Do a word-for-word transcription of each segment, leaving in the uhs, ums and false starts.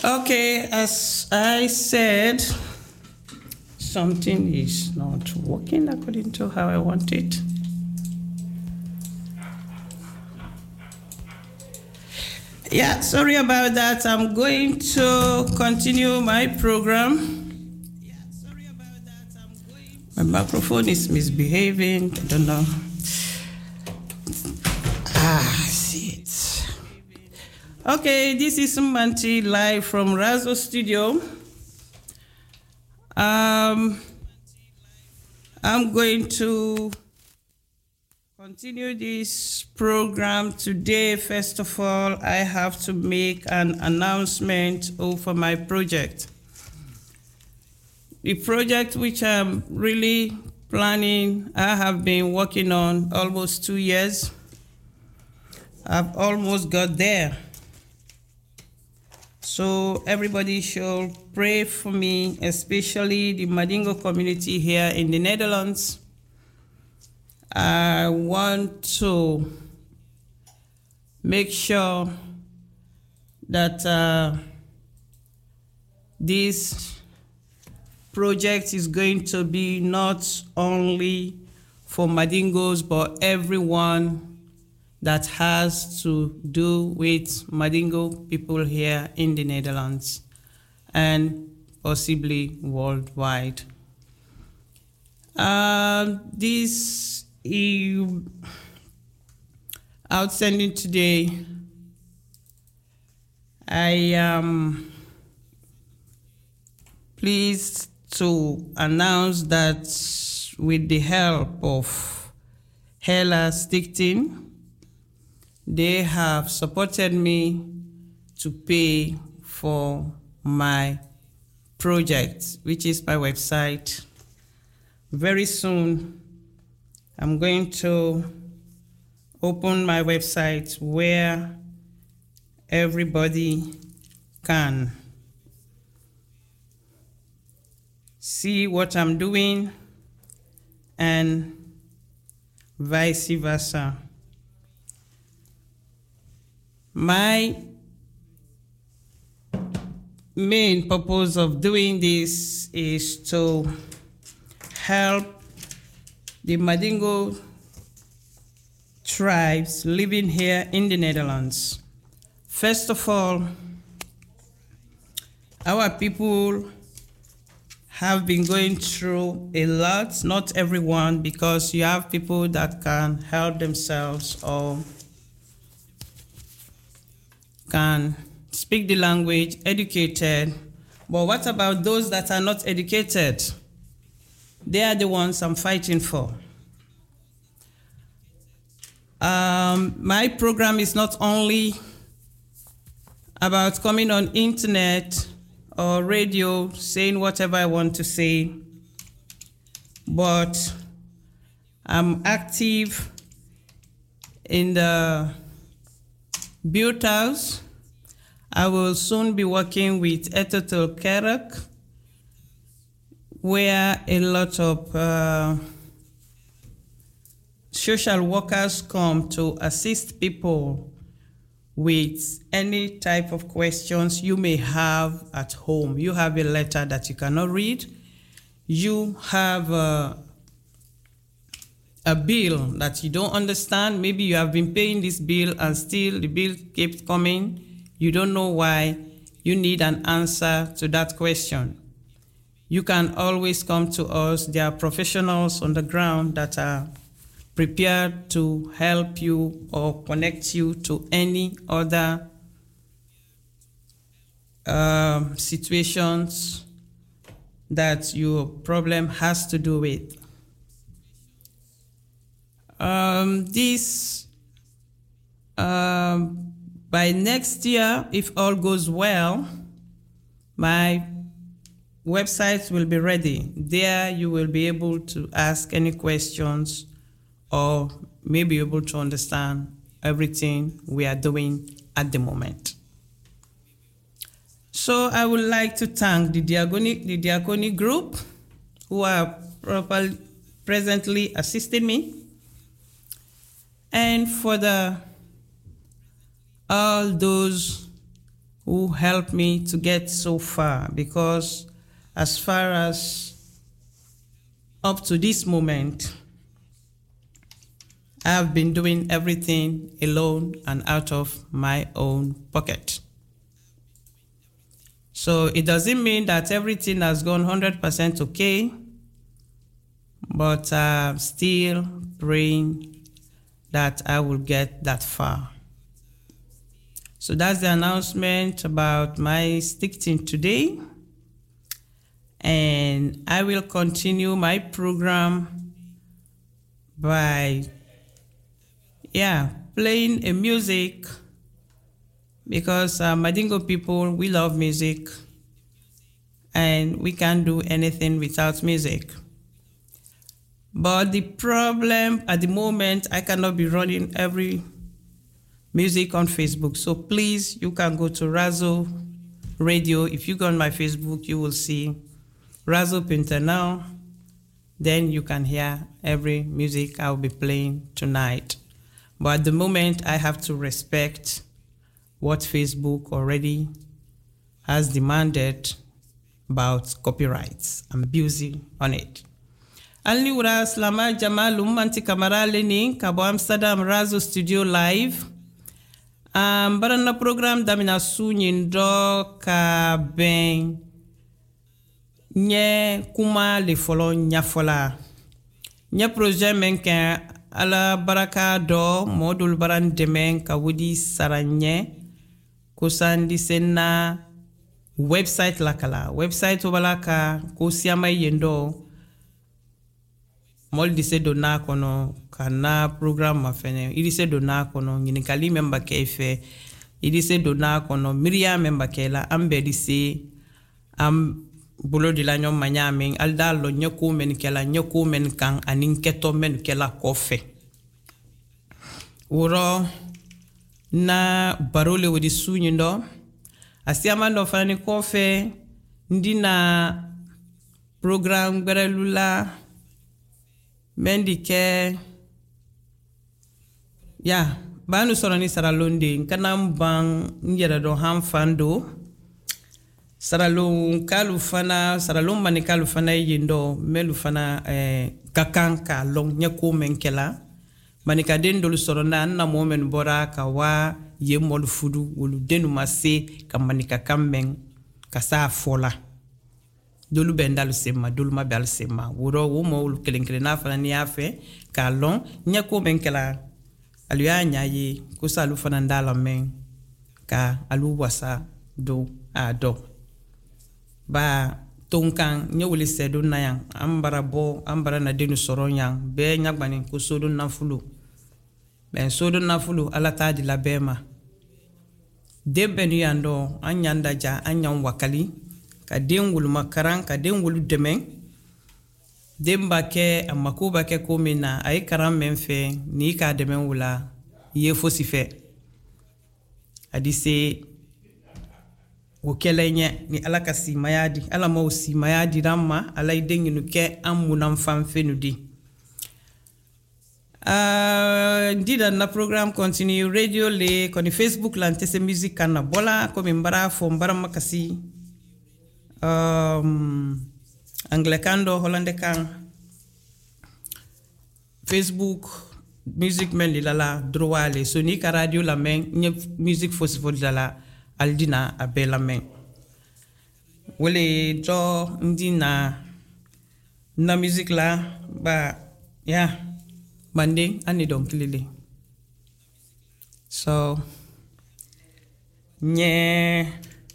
Okay, as I said, something is not working according to how I want it. Yeah, sorry about that. I'm going to continue my program. Yeah, sorry about that. I'm going. My microphone is misbehaving. I don't know. Ah, see it. Okay, this is Mmanti live from Razo Studio. Um, I'm going to continue this program today. First of all, I have to make an announcement over my project. The project which I'm really planning, I have been working on almost two years. I've almost got there. So everybody should pray for me, especially the Mandingo community here in the Netherlands. I want to make sure that uh, this project is going to be not only for Mandingos, but everyone that has to do with Mandingo people here in the Netherlands and possibly worldwide. Uh, this is outstanding today. I am pleased to announce that with the help of Hella Stichting, they have supported me to pay for my project, which is my website. Very soon, I'm going to open my website where everybody can see what I'm doing and vice versa. My main purpose of doing this is to help the Mandingo tribes living here in the Netherlands. First of all, our people have been going through a lot, not everyone, because you have people that can help themselves or can speak the language, educated. But what about those that are not educated? They are the ones I'm fighting for. Um, my program is not only about coming on internet or radio saying whatever I want to say, but I'm active in the Build House. I will soon be working with Etotel Kerak, where a lot of uh, social workers come to assist people with any type of questions you may have at home. You have a letter that you cannot read. You have a, a bill that you don't understand. Maybe you have been paying this bill and still the bill keeps coming. You don't know why. You need an answer to that question. You can always come to us. There are professionals on the ground that are prepared to help you or connect you to any other uh, situations that your problem has to do with. Um, this, um, by next year, if all goes well, my website will be ready. There you will be able to ask any questions or may be able to understand everything we are doing at the moment. So I would like to thank the Diakonic, the Diakonic group who are properly, presently assisting me, and for the all those who helped me to get so far, because as far as up to this moment, I have been doing everything alone and out of my own pocket. So it doesn't mean that everything has gone one hundred percent okay, but I'm still praying that I will get that far. So that's the announcement about my stick team today. And I will continue my program by, yeah, playing a music, because uh, Madingo people, we love music, and we can't do anything without music. But the problem at the moment, I cannot be running every music on Facebook. So please, you can go to Razo Radio. If you go on my Facebook, you will see Razo Pintanao. Then you can hear every music I'll be playing tonight. But at the moment, I have to respect what Facebook already has demanded about copyrights. I'm busy on it. Alni ura slama jamalum anti kamara lening kabo Amsterdam Razo Studio Live. Um, barana program damina sunyin do ka ben nye kuma le folo nya fola. Nye projet menken ala baraka do modul baran demen ka wudi saranye kusandi sena website lakala. Website obalaka kusiama yendo mol dise dona kono kana program mafene idise dona kono nyinikali memba kefe idise dona kono miria memba kela ambe dise am bulo di la nyom manyaming alda lo nyoku men kela nyoku men kan anin keto men kela kofe uro na barole wodi sunyindo asiama ndo fani kofe ndina program berelula mendi ke ya banu soroni saralonde kanam bang njera do ham fando saralo kalu fana saralo mani kalu fana yindo melu fana eh, kakanka long nyako menkela manika den dolu sorona na momen bora ka wa yemol fudu wolu denu mase ka manika kamben kasa fola dolu bendal sema dolu mabal sema wuro wo mo wolu kelenkele na fana ni afe ka long nyako menkela alu ya nyayi kusa alu fana ndala men ka alu wasa do a do ba tonkan nyewuli sedo na yang ambara bo ambara na denu soron yang be nyagbani ko sodo na fulu ben sodo na fulu ala taji la bema debbe ni ando anyanda ja anyan wakali ka dengul makaran ka dengul demen demba ke amakuba ke komina ay karam menfe ni ka demen wula ye fosife adise wokelenye ni ala kasi mayadi ala mausi mayadi ramma ala idenginu ke amunam famfenudi uh dida na program continue radio le koni Facebook lantese music kana bola ko mimbara fo mbara makasi um anglikando hollande kan Facebook music men lila droale so ni ka radio la men nye music festival lala aldina abela men wole jo ndina na music la ba ya mande ani don kilile so nye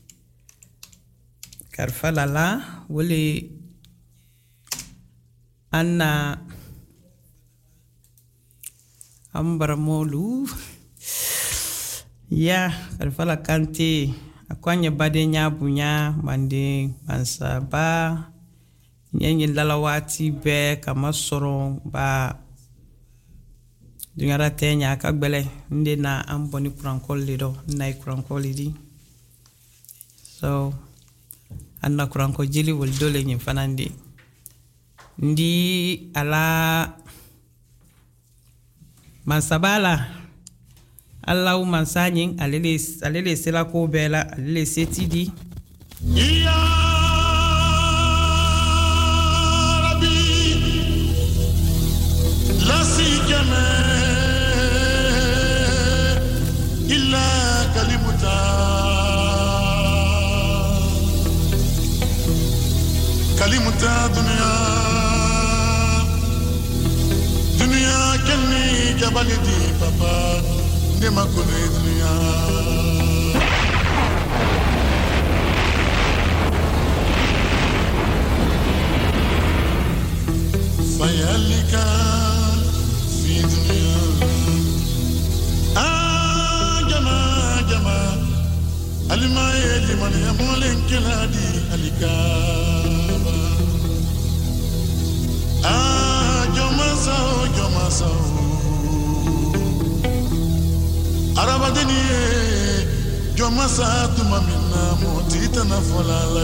karfala la wole anna ambara molu ya karfala kante akwanye bade nyabunya mande mansaba nyenye lalawati be kama soro ba dungara tenya akagbele nde na amboni kurankol lido na kurankol di so anna kuranko jili wol dole nyi fanandi ndi ala mansabala Allah mansanyin alele alele sela ko bela alele setidi Ya Rabbi la sikama illa kalimuta kalimuta dunya dunya kenni jabalidi papa nema kone dunya fayalika fi dunya ah jama jama alima yeli man yamolen keladi alika ah jama sao jama sao arabadeni jama sa tuma minna motita na folala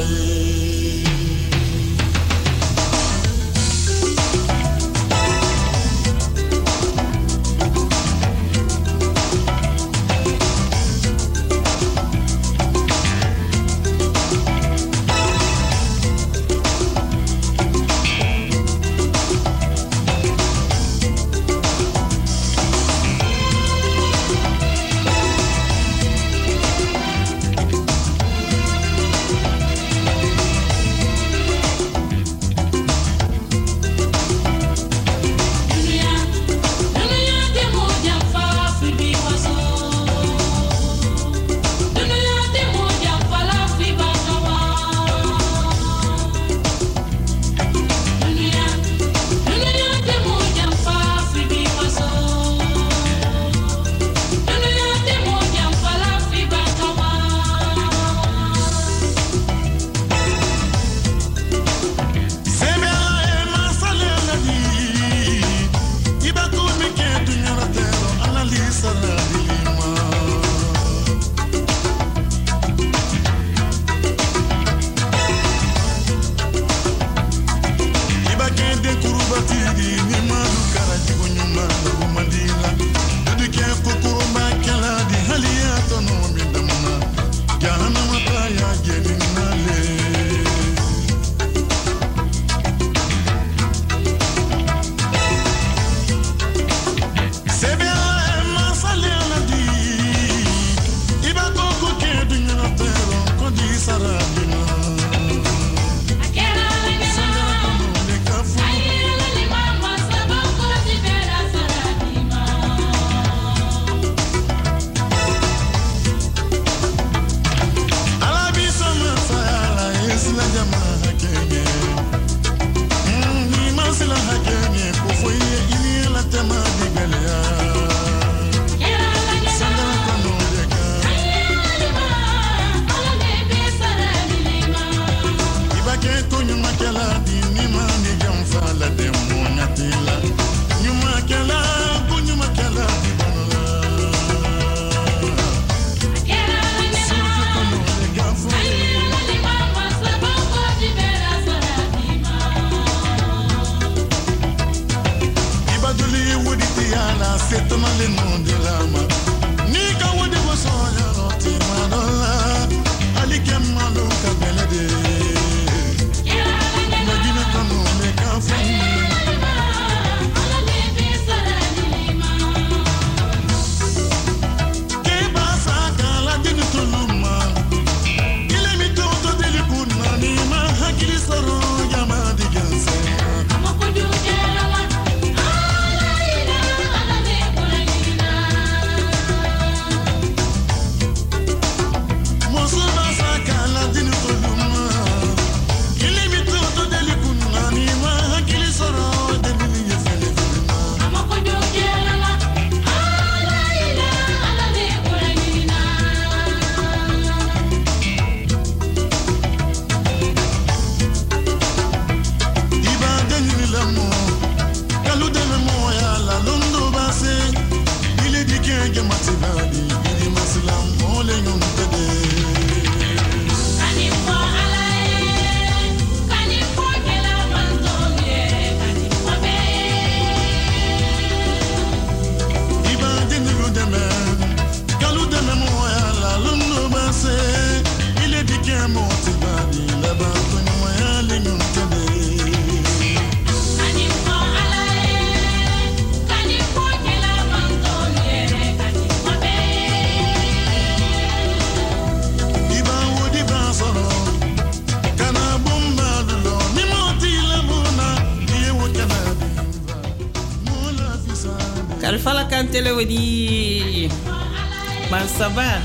Karfala kantele wedi Mansaba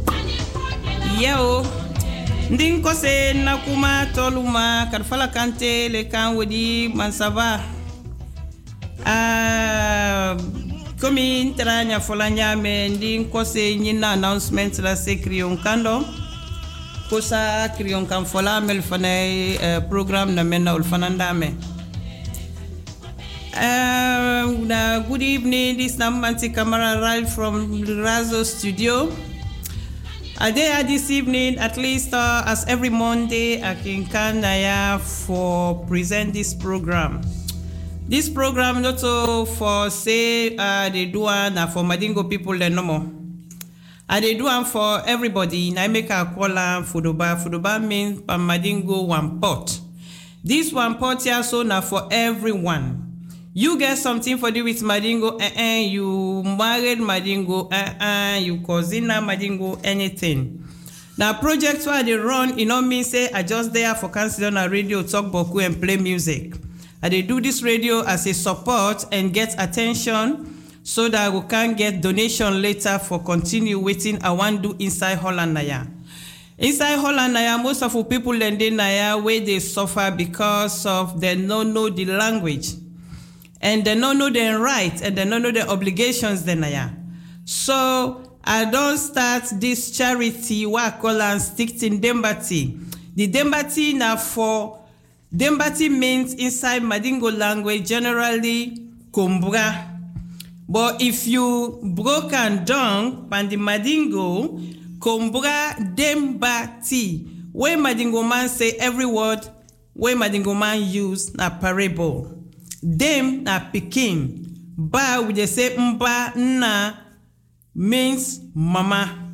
Yeo Ndinko se nakuma toluma Karfala kantele kan wedi Mansaba Ah Komi tranya folanya me ndinko se nyina announcement la se kriyon kando Kosa kriyon kan fola mel fanay uh, program na mena ulfananda me Uh, good evening, this is Namanti Kamara Ral from Razo Studio. A day this evening, at least uh, as every Monday, I can Kanaya for present this program. This program not so for say uh, they do one uh, for Madingo people they no more. Uh, they do one for everybody. I make a call Fudoba. Fudoba means uh, Madingo one pot. This one pot here so now for everyone. You get something for do with Madingo, eh, eh, you married Madingo, eh, eh, you cousin Madingo, anything. Now, projects where they run, you know me say, I just there for cancel on a radio, talk boku and play music. And they do this radio as a support and get attention so that we can get donation later for continue waiting. I want to do inside Holland Naya. Inside Holland Naya, most of the people in the Naya where they suffer because of they don't know the language. And they don't know their rights and they don't know their obligations then yeah. So I don't start this charity what I call and stick in Dembati. The Dembati now for Dembati means inside Madingo language generally Kumbra. But if you broken down pan the Madingo, Kumbra Dembati. Where Madingo man say every word, where Madingo man use na parable. Dem na pikin. Ba we dey say mba na means mama.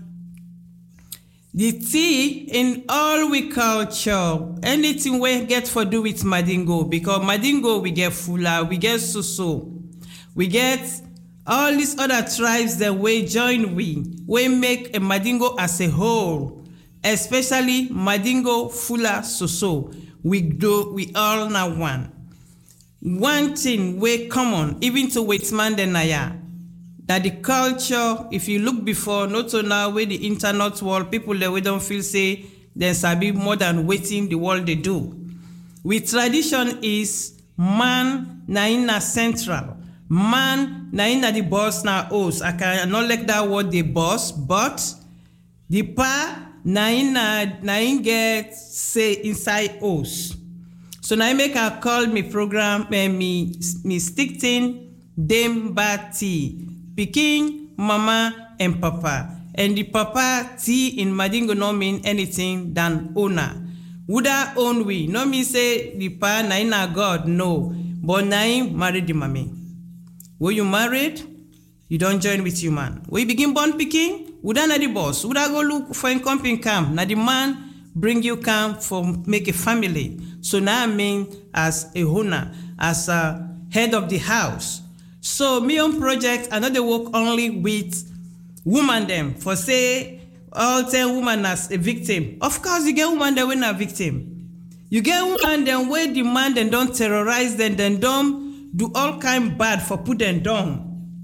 The T in all we culture, anything we get for do with Madingo, because Madingo we get Fula, we get Suso, we get all these other tribes that we join we, we make a Madingo as a whole, especially Madingo, Fula, Suso. We do, we all now one. One thing we common, even to Waitman and Naya, that the culture, if you look before, not so now with the internet world, people that we don't feel say there's sabi more than waiting the world they do. With tradition is man na ina central. Man na ina the boss na host. I cannot like that word the boss, but the pa na ina na in get say inside host. So now I make a call me program me me, me stick in Dembati. Pikin, mama, and papa. And the papa T in Madingo no mean anything than owner. Would I own we? No me say the pa na ina God, no. But na him married the mommy. When you married, you don't join with you man. When you begin born pikin, would I na the boss? Would I go look for a company camp? Na the man bring you camp for make a family. So now I mean as a owner, as a head of the house. So me on project, I know they work only with women them. For say all ten women as a victim. Of course you get women that when a victim. You get women then where the man then don't terrorize them, then don't do all kind bad for put them down.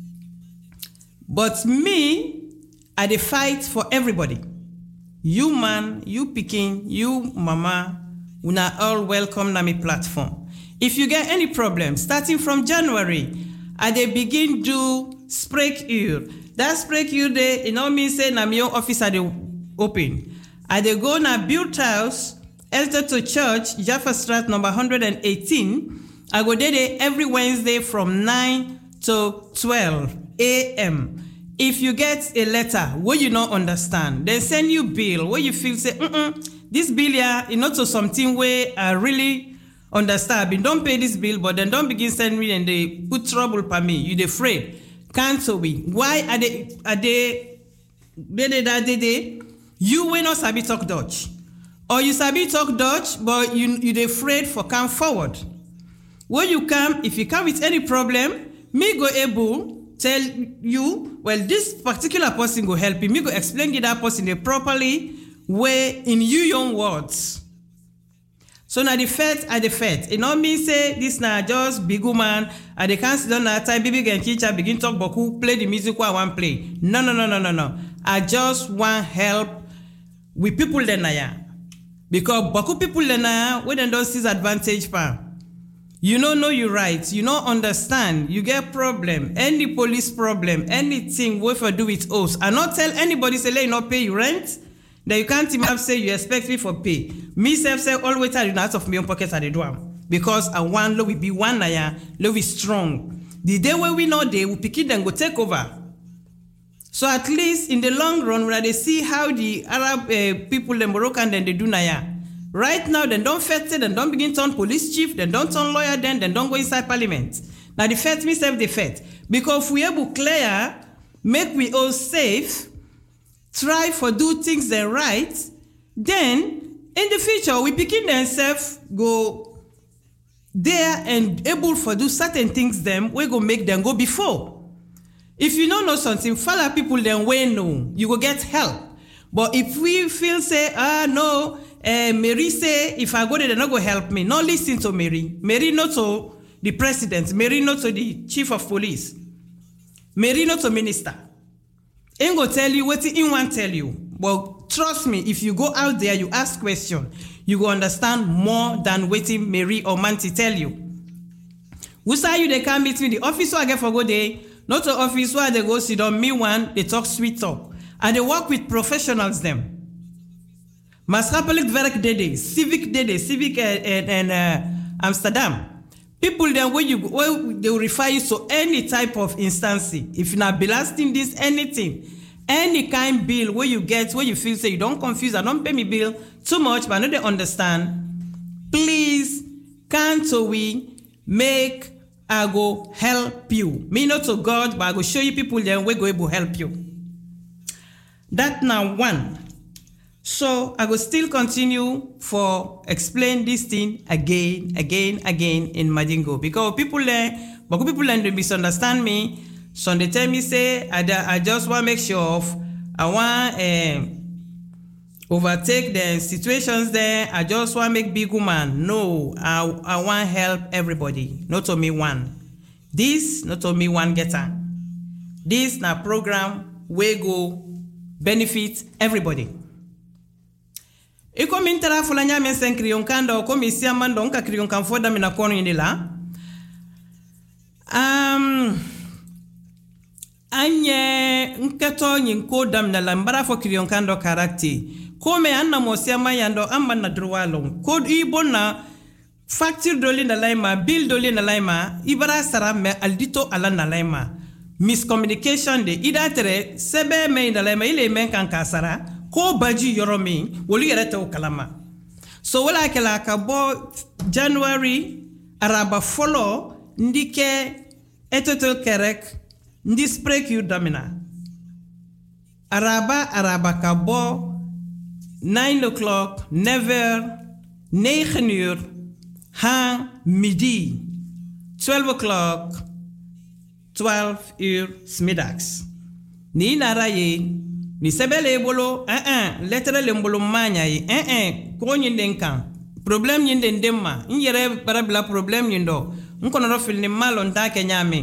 But me, I dey fight for everybody. You man, you pikin, you mama, una all welcome na me platform. If you get any problem, starting from January, I dey begin do Spreekuur. That Spreekuur day, you know me say na my own office I dey open. I dey go na build house, enter to church, Jaffa Street number one hundred eighteen. I go there, there every Wednesday from nine to twelve a m If you get a letter where you don't understand, then send you bill where you feel say, mm-mm, this bill here is not to something where I really understand. I don't pay this bill, but then don't begin sending me and they put trouble for me. You afraid. Cancel me. Why are they, are they, they, they, they, they, you will not sabi talk Dutch. Or you sabi talk Dutch, but you, you're afraid for come forward. When you come, if you come with any problem, me go able tell you, well, this particular person go help you. Me go explain to that person the properly way in your own words. So now the fet are the fet. It not mean say this now just big woman and they can't sit down at time baby and teacher begin talk boku play the music I want play. No no no no no no. I just want help with people then I because boku people then I when they don't see advantage pa. You don't know your rights, you don't understand, you get problem, any police problem, anything what for do with us. I not tell anybody say let you not pay your rent. That you can't even say you expect me for pay. Me self say always tell you out of my own pocket at the door. Because I want love will be one naya, love is strong. The day when we know they will pick it and go take over. So at least in the long run, when they see how the Arab uh, people, the Moroccan, then they do naya. Right now, then don't fetch it, then don't begin to turn police chief, then don't turn lawyer, then then don't go inside parliament. Now the fetch me self the fetch. Because if we able clear, make we all safe, try for do things then right, then in the future we begin themselves go there and able for do certain things them we go make them go before. If you don't know something, follow people then we know you go get help. But if we feel say ah no, uh, Mary say if I go there they're not go help me. No listen to Mary. Mary not to the president. Mary not to the chief of police. Mary not to minister. Ain't go tell you what he want tell you. But trust me, if you go out there, you ask question, you go understand more than waiting Mary or Manti tell you. Who say you they can't meet me? The office where I get for go day, not the office where they go sit on me one, they talk sweet talk. And they work with professionals them. Maatschappelijk werk dede, civic dede, civic and uh, Amsterdam. People then when you when they will refer you to any type of instance. If you're not belasting this anything, any kind bill where you get where you feel say you don't confuse, I don't pay me bill too much, but I know they understand. Please, can't we make I go help you? Me not to God, but I go show you people then we go able help you. That now one. So I will still continue for explain this thing again, again, again in Madingo. Because people learn, but people learn to misunderstand me. So they tell me say, I, I just want to make sure of, I want to uh, overtake the situations there. I just want to make big woman. No, I, I want to help everybody. Not to me one. This, not to me one getter. This na program we go benefit everybody. Iko mintera fulanya mensen kriyon kanda ko mi siamando nka kriyon kan foda mina kono indila. Um anye nkato nyinko dam na lambara fo kriyon kando karakti. Ko me anna mo siama yando amba na drwalo. Ko ibona facture doli na laima, bill doli na laima, ibara sara me aldito ala na laima. Miscommunication de idatere sebe me na laima ile men kan kasara. Ko baji yoromi woli yerete o kalama. So wala kala ka bo January araba follow ndike etoto kerek ndi sprek yu damina. Araba araba ka bo nine o'clock never negen uur ha midi twelve o'clock twelve uur smiddags. Ni naraye ni sebele bolo eh eh lettre le mbolo manya yi eh eh ko nyinden kan problem nyinden demma nyere barabla problem nyindo nkono ro fil ni malo ndake nyame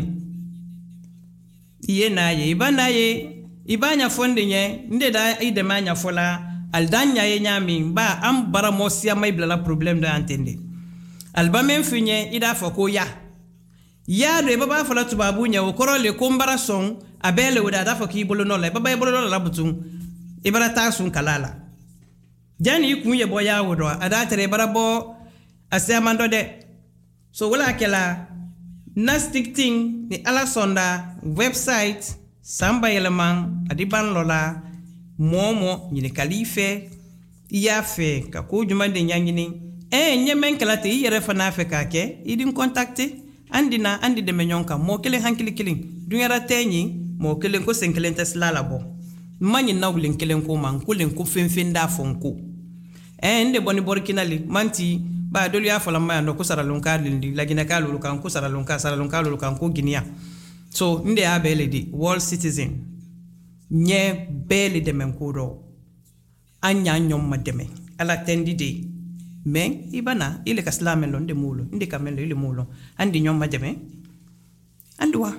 iye na ye ibana ye ibanya fonde nye nde da ide manya fola aldanya ye nyame ba am bara mosia mai bla problem da antende alba men finye ida foko ya ya re baba fola tubabu nya o koro le kombara son abele wada da foki bolo no le baba e bolo no la butun ibara ta sun kalala jani kunye boya wodo ada tere bara bo asemando de so wala kala nastic thing ni ala sonda website samba eleman adiban lola momo ni kalife iya fe ka ko juma de nyangini e nyemen kala te yere fa na fe ka ke idin contacter andina andi de menyonka mo kele hankili killing dunyara tenyi mo kelen ko senkelen tesla labo manyi nawlen kelen ko man kulen ko fenfenda fonko ende boni borkinali manti ba dolu ya fala ma ndo ko saralon kalindi lagina kalu kan ko saralon ka saralon kalu kan ko ginia so nde abele di world citizen nye bele de men ko do anya nyom mademe ala tendi de Men ibana ile kaslamelo de mulo inde kamelo ile mulo andi nyom majame andwa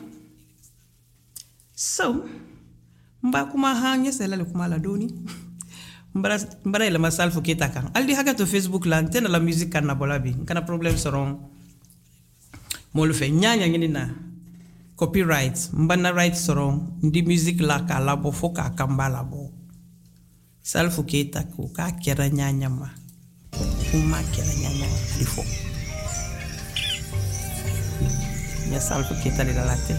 so mba kuma hanya sela kuma la doni mbara mbara ile masalfu kita kan aldi haga to Facebook lan tena la musique kan na bolabi kana problem soron molu fe nyanya ngini na copyright mbana right soron ndi musique la kala bo foka kambala bo salfu kita ku ka kera nyanya ma uma kera nyanya difo ya salfu kita le la latte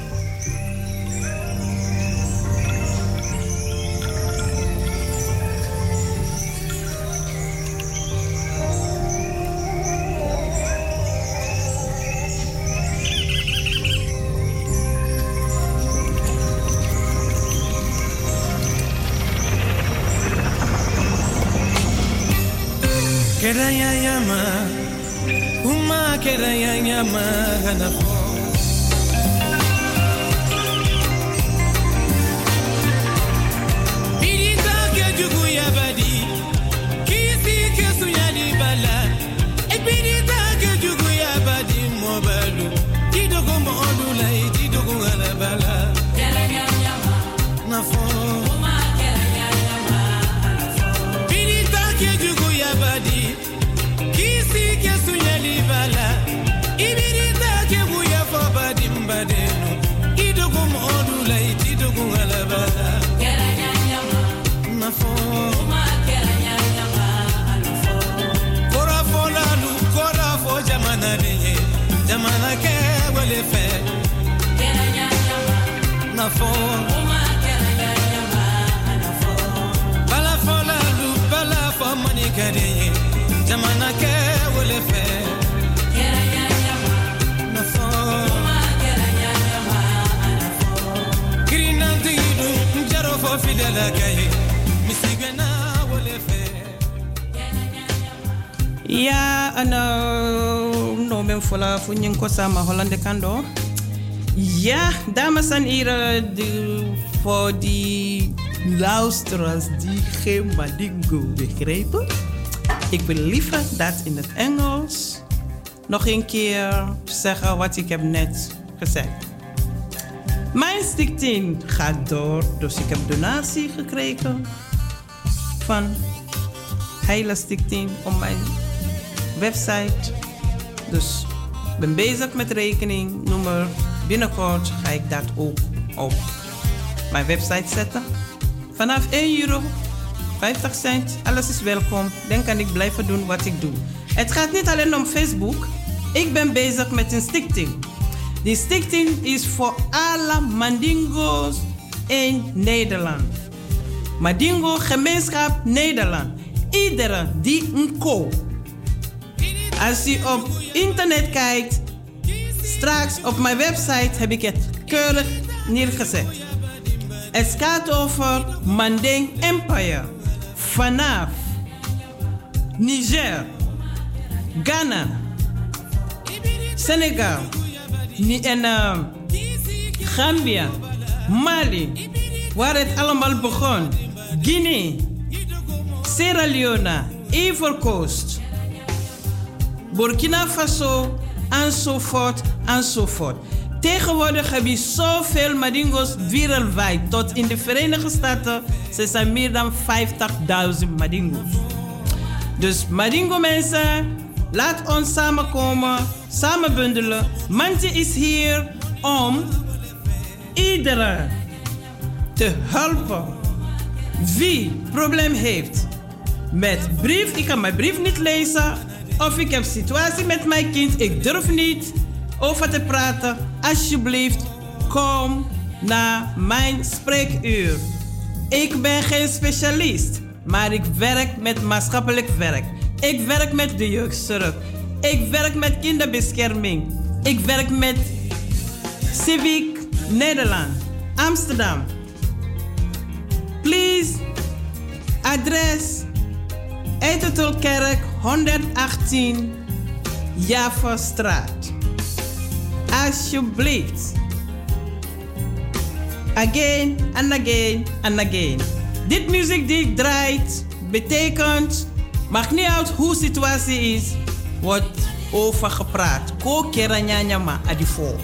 Keraya yama, uma keraya yama hanafo. Birita ke jugu yabadi, kisi ke suyali bala. E birita ke jugu yabadi mobalu, tidogo mo odulai tidogo alabala. Keraya yama, nafo. Uma keraya yama hanafo. Birita ke jugu yabadi. Kisi ke sunyali bala ibirita ke buya fo badim badeno idogum odula idogum alabala keranya nyama nafo ma keranya nyama alfo kora fo la lu kora fo jamana de jamana ke wale fe keranya nyama nafo ma keranya nyama alfo bala fo la lu bala fo manika de jamana ke wole fe keranya nyama nafo ma keranya nyama nafo kirinanti du njaro fo fidela kay misigena wole fe keranya nyama ya ana no men fola funyin ko sama hollande kando ja dames en heren de, voor die luisteraars die geen Mandingo begrijpen. Ik wil liever dat in het Engels nog een keer zeggen wat ik heb net gezegd. Mijn stichting gaat door, dus ik heb donatie gekregen van Heile Stichting op mijn website. Dus ik ben bezig met rekeningnummer. Binnenkort ga ik dat ook op mijn website zetten. Vanaf één euro. vijftig cent, alles is welkom. Dan kan ik blijven doen wat ik doe. Het gaat niet alleen om Facebook. Ik ben bezig met een stichting. Die stichting is voor alle Mandingo's in Nederland. Mandingo Gemeenschap Nederland. Iedereen die een ko. Als je op internet kijkt, straks op mijn website heb ik het keurig neergezet. Het gaat over Manding Empire. Vanaf Niger, Ghana, Senegal, en uh, Gambia, Mali, waar het allemaal begon. Guinea, Sierra Leone, Ivory Coast, Burkina Faso, enzovoort, enzovoort. Tegenwoordig heb je zoveel Mandingo's wereldwijd. Tot in de Verenigde Staten ze zijn meer dan vijftigduizend Mandingo's. Dus Mandingo mensen, laat ons samenkomen, samen bundelen. Manti is hier om iedereen te helpen. Wie probleem heeft met brief, ik kan mijn brief niet lezen. Of ik heb situatie met mijn kind, ik durf niet over te praten. Alsjeblieft, kom naar mijn spreekuur. Ik ben geen specialist, maar ik werk met maatschappelijk werk. Ik werk met de jeugdzorg. Ik werk met kinderbescherming. Ik werk met Civic Nederland, Amsterdam. Please, adres Eitetelkerk honderdachttien Javastraat. Alsjeblieft. Again and again and again. Dit muziek die ik draait betekent Maakt niet uit hoe situatie is, wordt over gepraat. Ko kera nyanya ma adifo.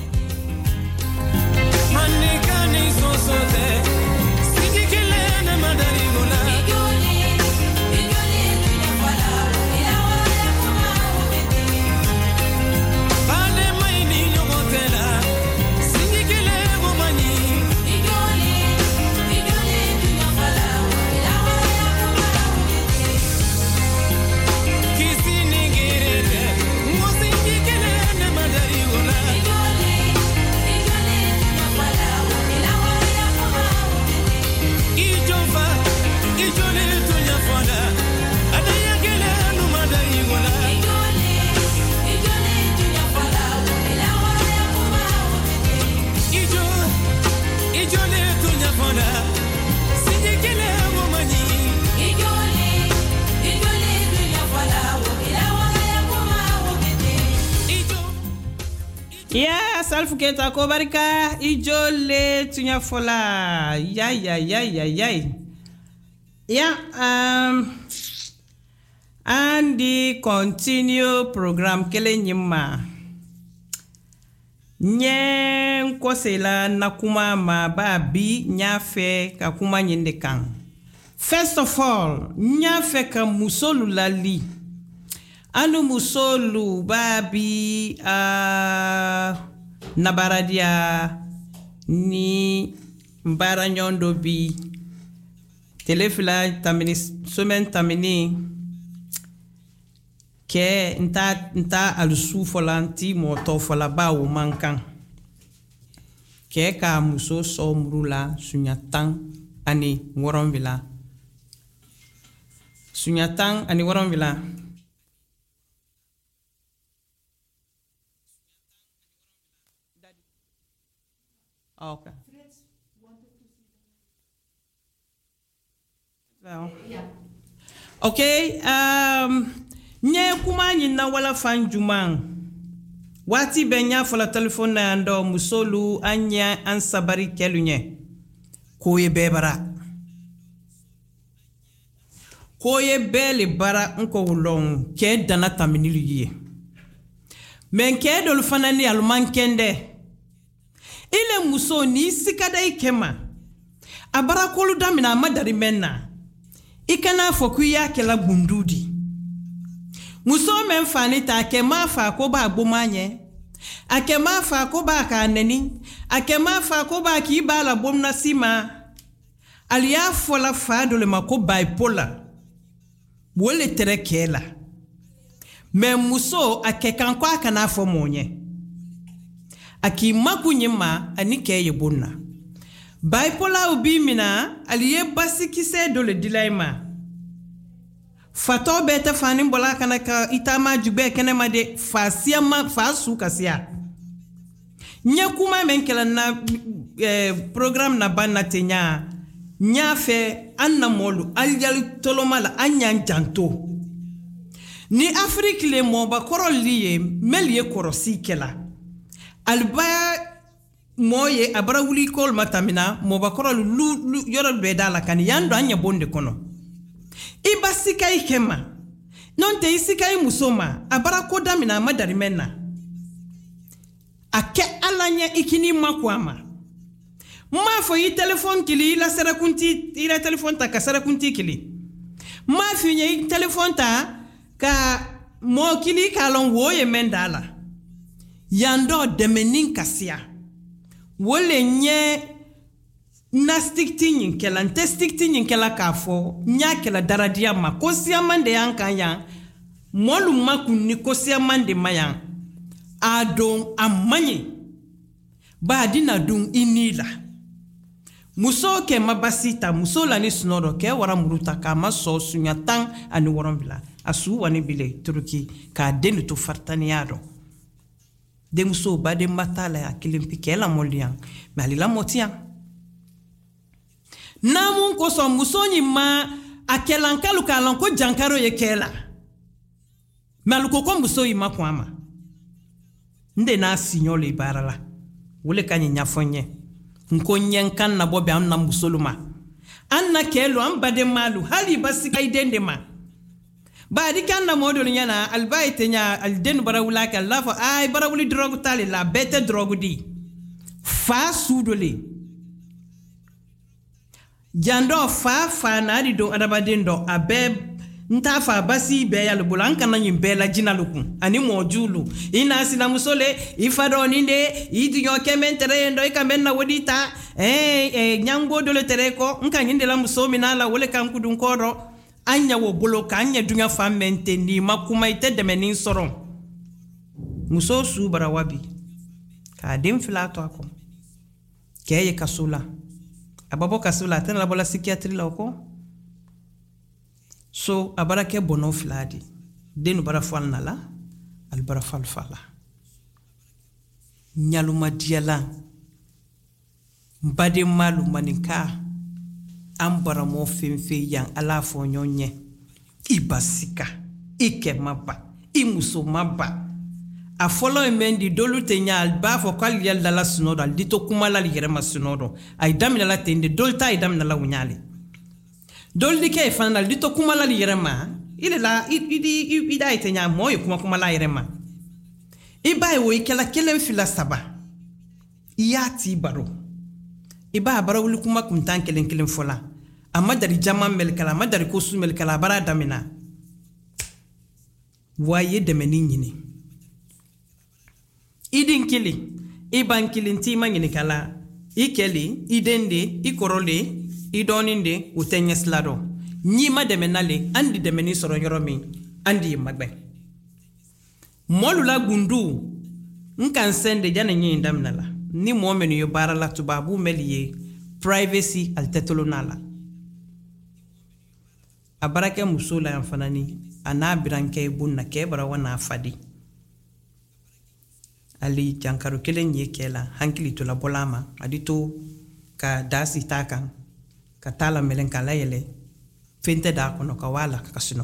Ya, salfu kenta ko barika ijole tunya fola. Ya ya ya ya ya. Ya, um and the continue program kele nyima. Nyen kosela nakuma ma babi nyafe kakuma nyinde kan. First of all, nyafe ka musolu lali. Anu musolu babi uh, nabaradia ni mbara nyondo bi telefila tamini semaine tamini ke nta nta alusu folanti moto fola ba o mankan ke ka muso so mrula sunyatan ani woronvila sunyatan ani woronvila. Okay. Well. Yeah. Okay. Um. Nye kuma nyina wala fanjumang. Wati benya fola telefone na ando musolu anya ansabari kelunye. Koye bebara. Koye bele bara nko ulong ke dana taminiliye. Men ke dol fanani alman kende. Ile muso ni sikada ikema. Abara kolu damina madari menna. Ikana fokuya kela bundudi. Muso menfani ta kema fa ko ba bomanye. Akema fa ko ba ka neni. Akema fa ko ba ki ba la bomna sima. Alia fola fa dole mako bipolar. Wole terekela. Men muso akekan kwa kana fo monye. Aki makunyima anike yebuna. Bipolar ubi mina aliye basi kise dole dilaima. Fato beta fanim bola kanaka itama jube kene made fasia ma fasu kasia. Nya kuma menkela na eh, program na banna tenya nya fe anna molu alyal tolomala anya janto. Ni Afrique le mo ba koroliye melie korosi kela. Alba moye abara wuli kol matamina mo bakoro lu, lu yoro bedala kan yando anya bonde kono iba sikai kema non te sikai musoma abara kodamina madari menna ake alanya ikini makwama ma fo yi telephone kili la sarakunti ila telephone ta ka sarakunti kili ma fi yi telephone ta ka mo kili ka lon woye mendala yando demenin kasia wole nye nastik tinyin kela testik tinyin kela kafo nya kela daradia ma kosia mande yankanya molu makuni kosia mande mayan adon amanye ba dina dun inila muso ke mabasita muso la ni snoro ke wara muruta kama so sunyatan ani worombila asu wani bile turuki ka denu to fartaniado de muso ba de matala ya kilimpike la molian mais la motian namun ko so muso ni ma akelankalu kalon ko jankaro yekela maluko ko muso yi makwama nde na signole barala wole kanyi nyafonye nko nyenkan na bobe amna musoluma anna kelo ambade malu hali basika idende ma ba di kan na modo nyana al bayte nya al den barawula ka la fa ay barawuli drogu tali la bete drogu di fa sudole jando fa fa na di do adaba dendo abe nta fa basi be ya lubulan kan nyi be la jina lukun ani mojulu ina sina musole ifado ninde idinyo kementere ndo ikamenna wodita eh eh nyango dole tereko nka nyinde la musomi na la wole kan kudun koro anya wo bolo kanya dunya fa menteni makuma ite de menin soron muso su barawabi ka dim filato ako keye kasula ababo kasula tena la bola psychiatry la ko so abara ke bono fladi denu bara fal nala al bara fal fala nyaluma diala mbade malu manika ambara mo femfe yang ala fo nyonye ibasika ike maba imuso maba a follow emendi dolu tenya al ba fo kal yal dala sunodo al dito kumala li yerema sunodo ay damina la tende dolta ay damina la wunyali doldi ke fanal dito kumala li yerema ile la idi ida itenya moyo kuma kumala yerema iba wo ikela kelen fila saba iyati baro iba baro wuli kuma kumtan kelen kelen fola amma dari jaman melkala amma dari kosu melkala bara damina waye de menini idin kili iban kilinti mangini kala ikeli idende ikorole idoninde utenyes lado nyima de menale andi de meni soro yoromi andi magbe molula gundu nkan sende jana nyi ndamnala ni momenu yo barala tubabu meliye privacy altetolo nala abarake musula yanfanani ana biranke bunna ke bara wana fadi ali jankaro kelen yekela hankili to la bolama adito ka dasi takan ka tala melen kala yele fente da kono ka wala ka kasino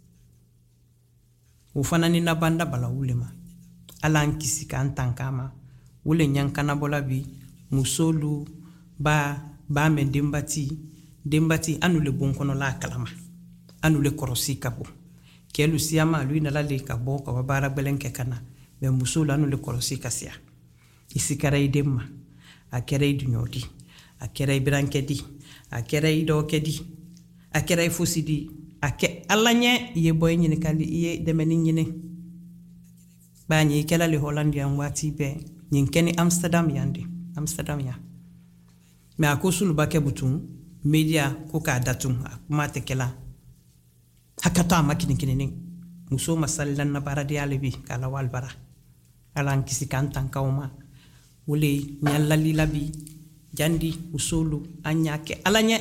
ufanani na banda bala ulema ala nkisi ka antankama ule nyankana bola bi musolu ba ba men dembati dembati anule bonkono la kalama anule korosi kabo kelu siama lui na la le kabo ka bara belenke kana me musolu anule korosi kasia isikara idemma akere idunyodi akere ibirankedi akere idokedi akere ifusidi ake alanye ye boy nyine kali ye demeni nyine bani kala le Hollandia wati be nyinkeni Amsterdam yandi Amsterdam ya me akosul bake butun media ko ka datum mate kala hakata makini kinini muso masallan na baradi alibi kala walbara alan kisi kantan kawma wule nyallali labi jandi usulu anyake alanye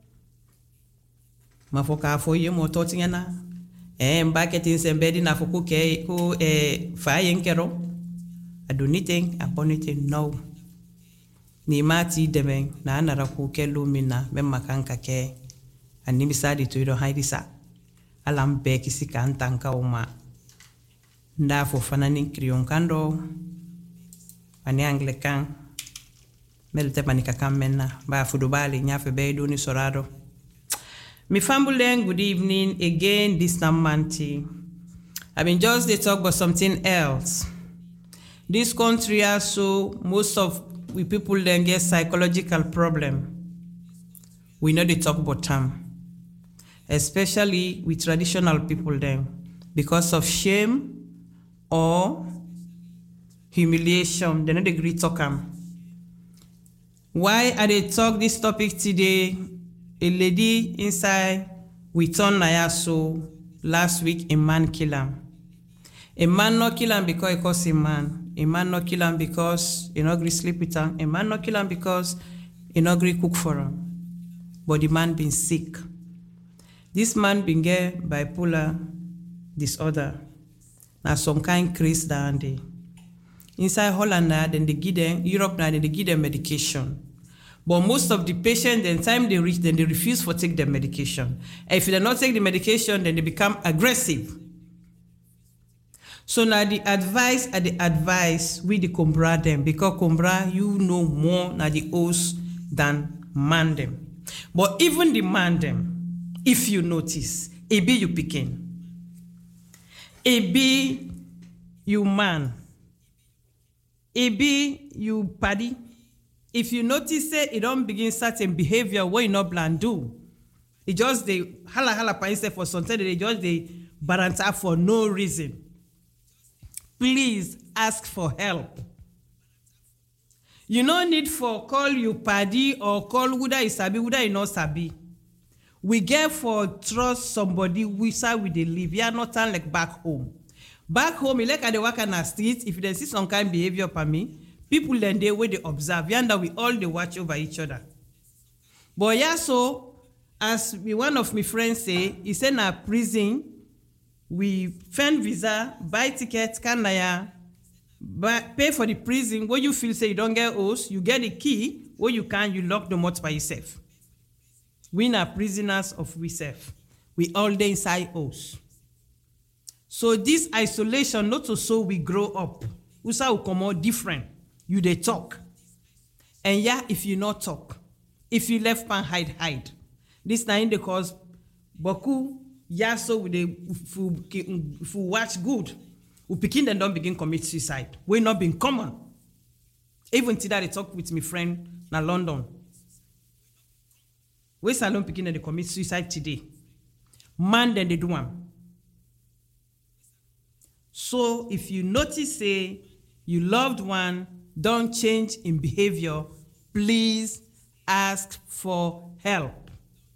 mafoka foye mototi yana eh mbake tinsembedi na foko ke ko eh fayenkero adonite abonite no ni mati deme na anara ko ke lumina memma kanka ke animi sadi to ido haidisa alam be kisika antanka uma ndafo fanani kriyon kando ani anglican melte manika kamenna ba fudubali nyafe be do ni sorado mi family, good evening again this Namanti. I mean just they talk about something else. This country also most of we people then get psychological problem. We know they talk about them. Especially with traditional people then because of shame or humiliation. They know they agree talk them. Why are they talk this topic today? A lady inside we turn Nayaso last week, a man kill him. A man not kill him because he calls a man. A man not kill him because he not agree sleep with him. A man not kill him because he not agree cook for him. But the man been sick. This man been get bipolar disorder. Now some kind craze down there. Inside Holland now, then they give them, Europe now, then they give them medication. But most of the patients, the time they reach, then they refuse to take their medication. And if they not take the medication, then they become aggressive. So now the advice are the advice with the Combra them, because Combra, you know more now the host than man them. But even the man them, if you notice, it be you picking. It be you man. It be you paddy. If you notice say it don't begin certain behavior where you not plan do. It just they hala hala pa instead for something they just they baranta for no reason. Please ask for help. You no need for call you paddy or call Uda is sabi, Uda is not sabi. We get for trust somebody we say we they live. You are not turn like back home. Back home, you like at the work on the street, if they see some kind of behavior for me, people then they where they observe. You know we all they watch over each other. But yeah, so as one of my friends say, he said na prison, we find visa, buy tickets, canaya, but pay for the prison. Where you feel say you don't get host, you get the key. Where you can, you lock them out by yourself. We are prisoners of ourselves. We all day inside us. So this isolation, not to so we grow up. Usa will come out different. You they talk. And yeah, if you not talk, if you left pan hide, hide. This time they cause Boku, yeah, so we they if we watch good, we begin then don't begin commit suicide. We not being common. Even today they talk with my friend na London. We salon begin and they commit suicide today. Man then they do one. So if you notice say you loved one don't change in behavior, please ask for help.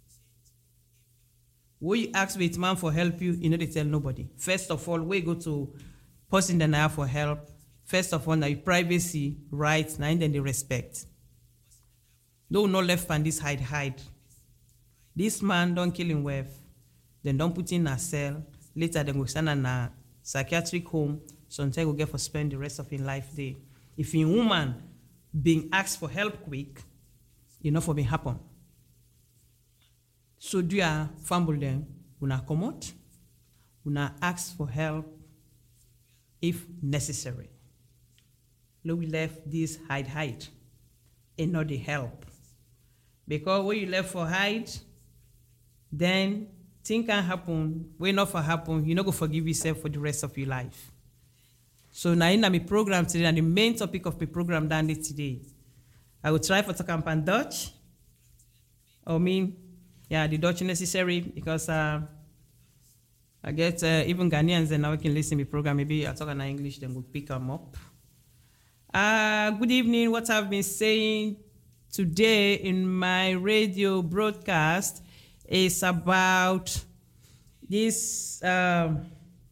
When you ask with man for help you, you know they tell nobody. First of all, we go to person that now for help. First of all, now your privacy rights, now then they respect. No, no left and this hide hide. This man don't kill him wife, then don't put in a cell. Later they go send in a psychiatric home. Sometimes will get for spend the rest of his life there. If a woman being asked for help quick, you know for me happen. So do you fumble them? Una come out, una ask for help if necessary. Now we left this hide hide and not the help. Because when you left for hide, then things can happen. When not for happen, you're not going to forgive yourself for the rest of your life. So now in my program today, and the main topic of my program down there today, I will try for talk about Dutch. I mean, yeah, the Dutch necessary because uh, I get uh, even Ghanaians and now we can listen to my program. Maybe I'll talk in English, then we'll pick them up. Uh, good evening. What I've been saying today in my radio broadcast is about this um,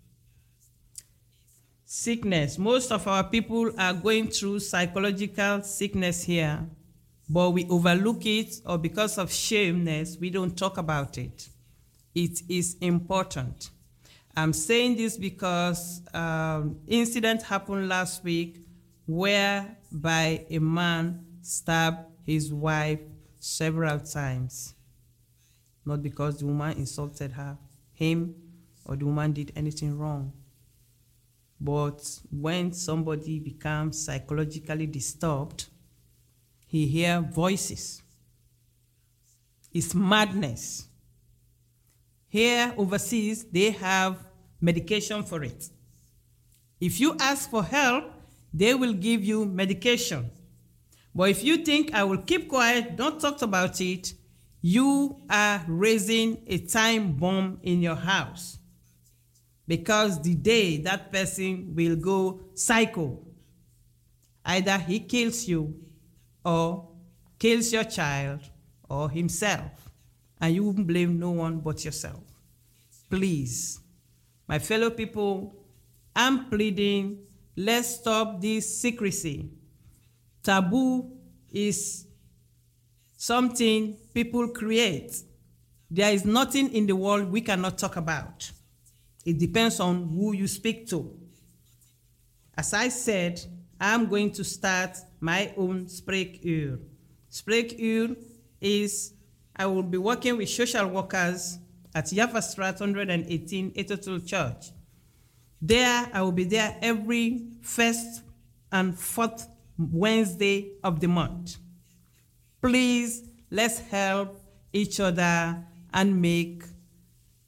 sickness. Most of our people are going through psychological sickness here, but we overlook it, or because of shameness, we don't talk about it. It is important. I'm saying this because um, incident happened last week whereby a man stabbed his wife several times. Not because the woman insulted her, him, or the woman did anything wrong. But when somebody becomes psychologically disturbed, he hears voices. It's madness. Here overseas, they have medication for it. If you ask for help, they will give you medication. But if you think I will keep quiet, don't talk about it, you are raising a time bomb in your house. Because the day that person will go psycho, either he kills you or kills your child or himself, and you won't blame no one but yourself. Please, my fellow people, I'm pleading, let's stop this secrecy. Taboo is something people create. There is nothing in the world we cannot talk about. It depends on who you speak to. As I said, I'm going to start my own Spreekuur. Spreekuur is, I will be working with social workers at Javastraat one hundred eighteen Etotul Church. There, I will be there every first and fourth Wednesday of the month. Please, let's help each other and make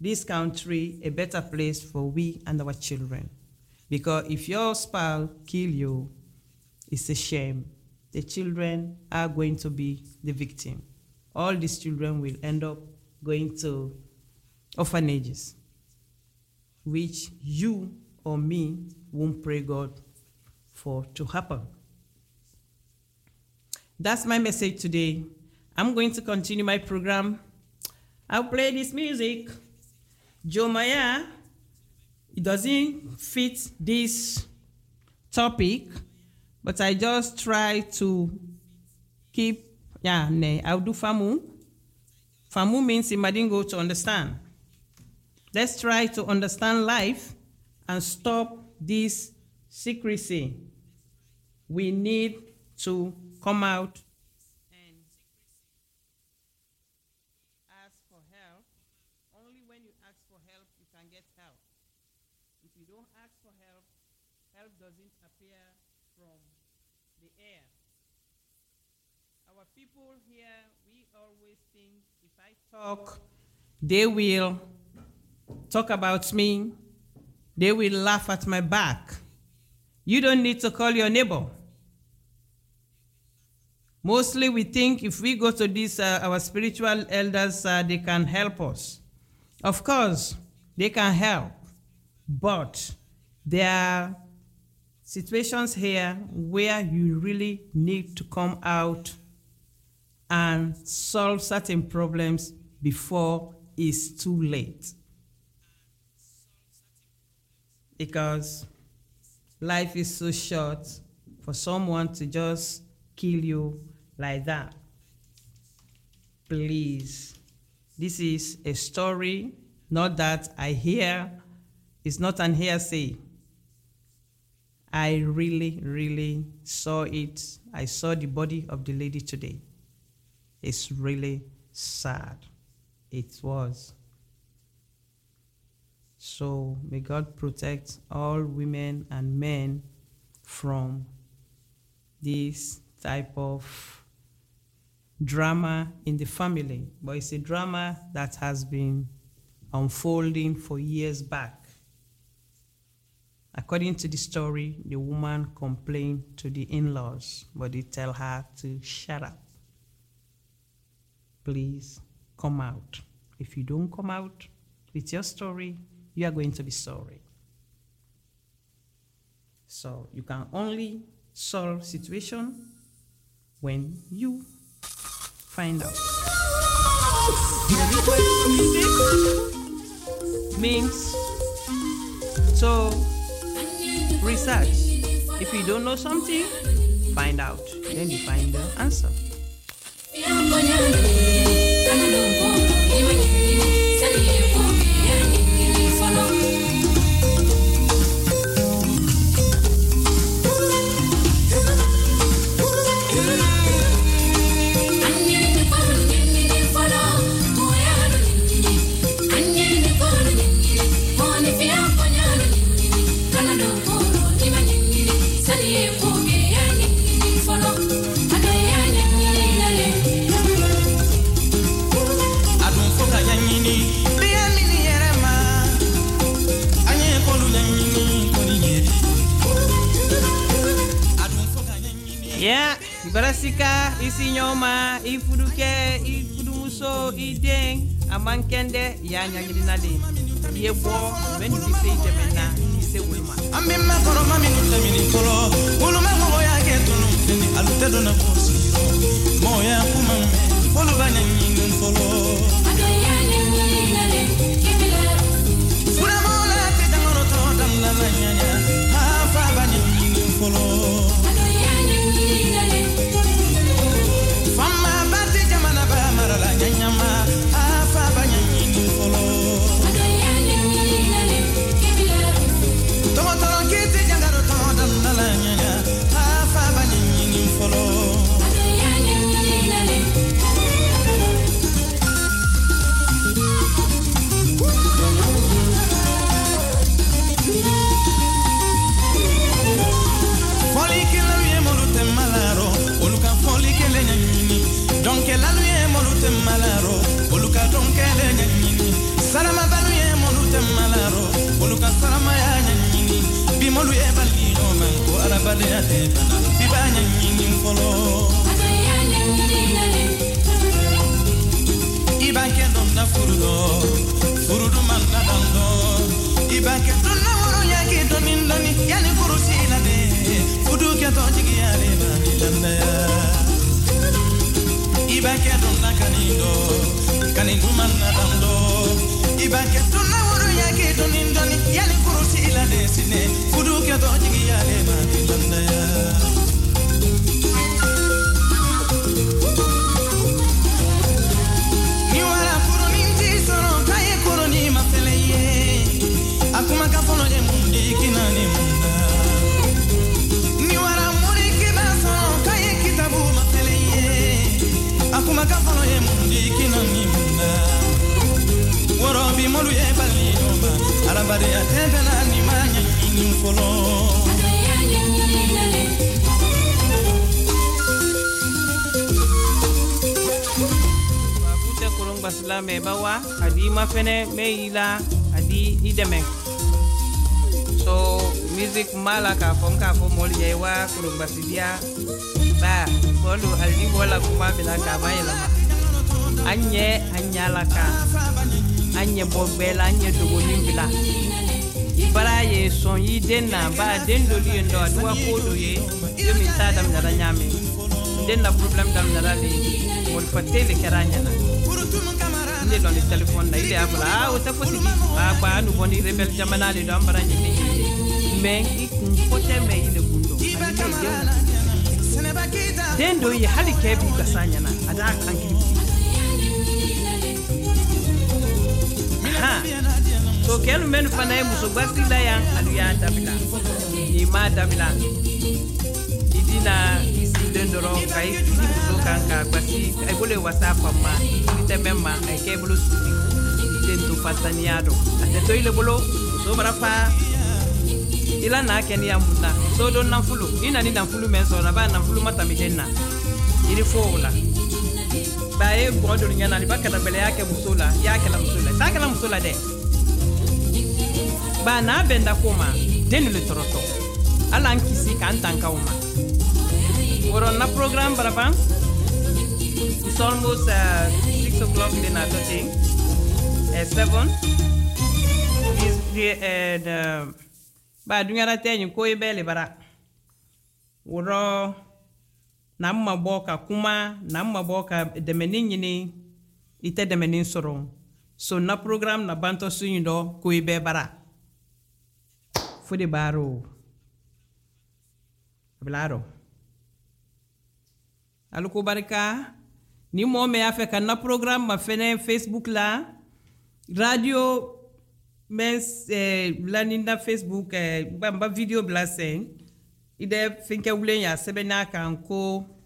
this country a better place for we and our children. Because if your spouse kill you, it's a shame. The children are going to be the victim. All these children will end up going to orphanages, which you or me won't pray God for to happen. That's my message today. I'm going to continue my program. I'll play this music. Jomaya, it doesn't fit this topic, but I just try to keep, yeah, ne, I'll do Famu. Famu means Imadingo to understand. Let's try to understand life and stop this secrecy. We need to come out and ask for help. Only when you ask for help, you can get help. If you don't ask for help, help doesn't appear from the air. Our people here, we always think if I talk, they will talk about me, they will laugh at my back. You don't need to call your neighbor. Mostly we think if we go to these, uh, our spiritual elders, uh, they can help us. Of course, they can help, but there are situations here where you really need to come out and solve certain problems before it's too late. Because life is so short for someone to just kill you like that. Please, this is a story, not that I hear, it's not an hearsay. I really, really saw it. I saw the body of the lady today. It's really sad. It was. So may God protect all women and men from this type of drama in the family. But it's a drama that has been unfolding for years back. According to the story, the woman complained to the in-laws, but they tell her to shut up. Please come out. If you don't come out with your story, you are going to be sorry. So you can only solve situation when you find out. Means so research. If you don't know something, find out. Then you find the answer. Yeah, Barasika, Isinyoma, Ifuduke, Ifudumuso, Ideng, Amankende, Yanyanginade. Ye bo, when you say Jamena, you say Wilma. I'm in my Coroma minute, minute, follow. Uluma Moya get to know, Alutadona Fosi, Moya Kuman, follow by Namin, follow. Furamola, Tedamoro, Lavanya, half a banyan, follow. molu e balli no man ko arabade ate bana bibanya nyini folo ibanke dom na furudo furudo man na dando ibanke don na woro yake don indoni yani kurusi la de fudu ke to jigi ale bani landa ibanke don na kanido kanido man na dando ibanke don na woro yake don indoni yani kurusi la de sine fudu ke to jigi ale bani landa Akuma kafono de mundi kinani munda ni wara muri kibaso kaye kitabu mafeleye akuma kafono de mundi kinani munda woro bi molu e bali noma arabade atebela ni manya ni folo Babute kurung basla me bawa adima fene meila adi ideme so music mala ka fon ka fo mol yewa kurung basidia ba bolu alni bola kuma bila ka bayela anye anyala ka anye bobela anye dogonim bila ibara ye son yi denna ba den do li ndo adwa kodo ye yo mi tadam na nyame den na problem dam na dali mol fatele karanya na inde don le telephone na ile abla ah o ta foti ba ba anu boni rebel jamana le do ambara ni mais ikun fote me ile gundo den do ye hali kebi gasanya na ada kankili ha so kelu men fana e muso basi la ya alu ya dabila ni ma dabila idina isi dendoro kai muso kanka basi ai bole whatsapp ma ite memma ai ke bolo sudi dento fataniado ate to ile bolo so barafa ila na keni ya muna so don na fulu ina ni na fulu men so na ba na fulu mata midenna ili fola ba e bodo nyana ni bakala bele yake musula yake la musula saka la musula de ba na benda koma denu le toroto ala nkisi kan tanka uma woro na program baraban it's almost uh, six o'clock in the night thing at seven is the uh, the ba dunya ra tenyi ko ibele bara woro namma boka kuma namma boka de meninyi ite de menin soro so na program na banto suyindo ko ibe bara fudi baro blaro aluko barika ni mo me afeka na program ma fene Facebook la radio mes eh, laninda Facebook eh, bamba video blasting ide finke wulen ya sebena kan ko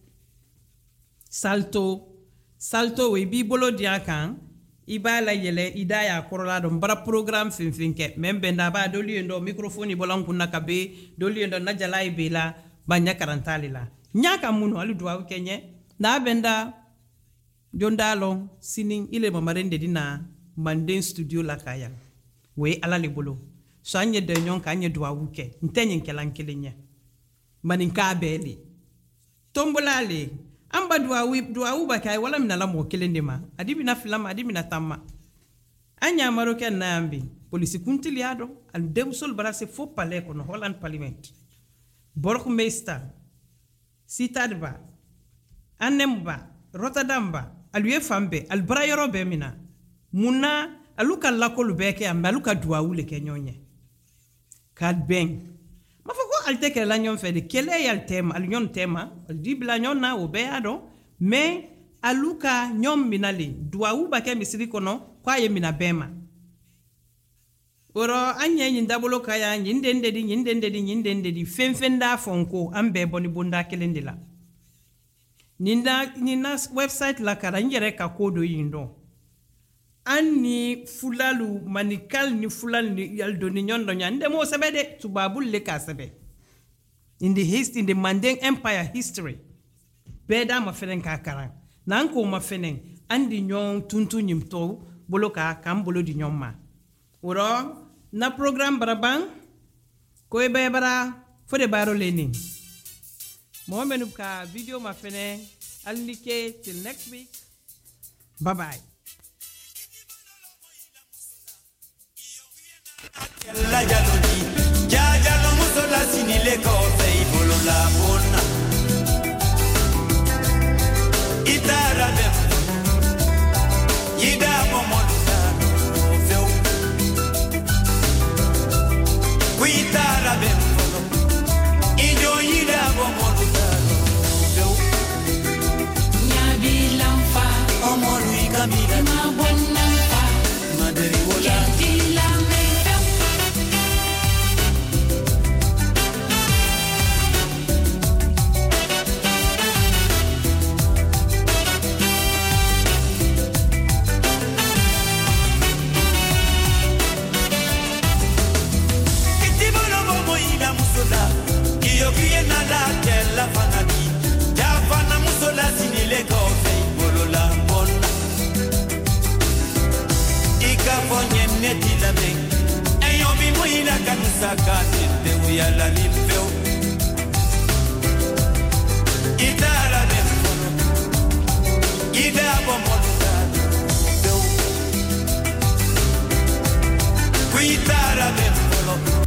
salto salto we bi bolo dia kan ibala yele idaya korola do bara program fin finke membe nda ba do liendo microphone bolon kunna kabe do liendo na jalai bela banya karantali la nyaka munu alu duwa kenye na benda jondalo sinin ile mamarende dina manden studio la kaya we ala le bolo so anye de nyon ka anye duwa wuke ntenye nkelan kelenye manin ka beli tombolale amba duwa wi duwa uba kai wala mina la mo kelende ma adibi na filama adibi na tamma anya maroken na ambi polisi kuntili ado al demsol barase fo pale kono Holland Parliament Borgmeester Sitadba Anemba Rotterdamba alue fambe al brayoro be mina muna aluka lakolu beke amba aluka duwa wule kenyonye kad ben mafako alteke la nyon fede kele yal tema al nyon tema al dibla nyon na obeado me aluka nyom minali duwa uba ke misiri kono kwa ye mina bema oro anye nyindabolo kaya nyindende di nyindende di nyindende di fenfenda fonko ambe boni bunda kelendela ninda nina website la kara njere ka kodo yindo anni fulalu manikal ni fulal ni yaldo ni nyondo nyande mo sebede tubabul le ka sebe in the history in the Manding Empire history beda ma fenen ka kara nanko ma fenen andi nyon tuntu nyimto boloka kam bolo di nyomma oro na program barabang Koe bebara for the baro learning. Mohamed Nubka video ma fene alnike till next week. Bye bye. La jaloni, ya ya lo muso la sinile cose y bolo la bona. Itara de, ida momoda feu. Kuitara de, ido ida momoda feu. Nyabi lamfa, Omolu ikamila ma bonamfa, maderi wola. Io qui è nata che la fanati, già fanno musola sinile cose, volo la bonna. I capogne netti la me, e io mi muoio la canusa cati, te vuoi alla limpeo.